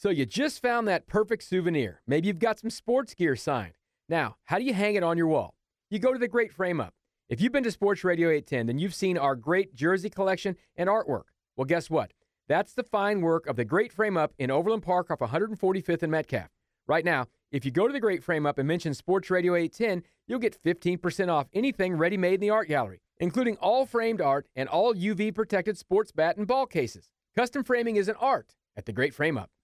So you just found that perfect souvenir. Maybe you've got some sports gear signed. Now, how do you hang it on your wall? You go to the Great Frame Up. If you've been to Sports Radio 810, then you've seen our great jersey collection and artwork. Well, guess what? That's the fine work of the Great Frame Up in Overland Park off 145th and Metcalf. Right now, if you go to the Great Frame Up and mention Sports Radio 810, you'll get 15% off anything ready-made in the art gallery, including all framed art and all UV-protected sports bat and ball cases. Custom framing is an art at the Great Frame Up.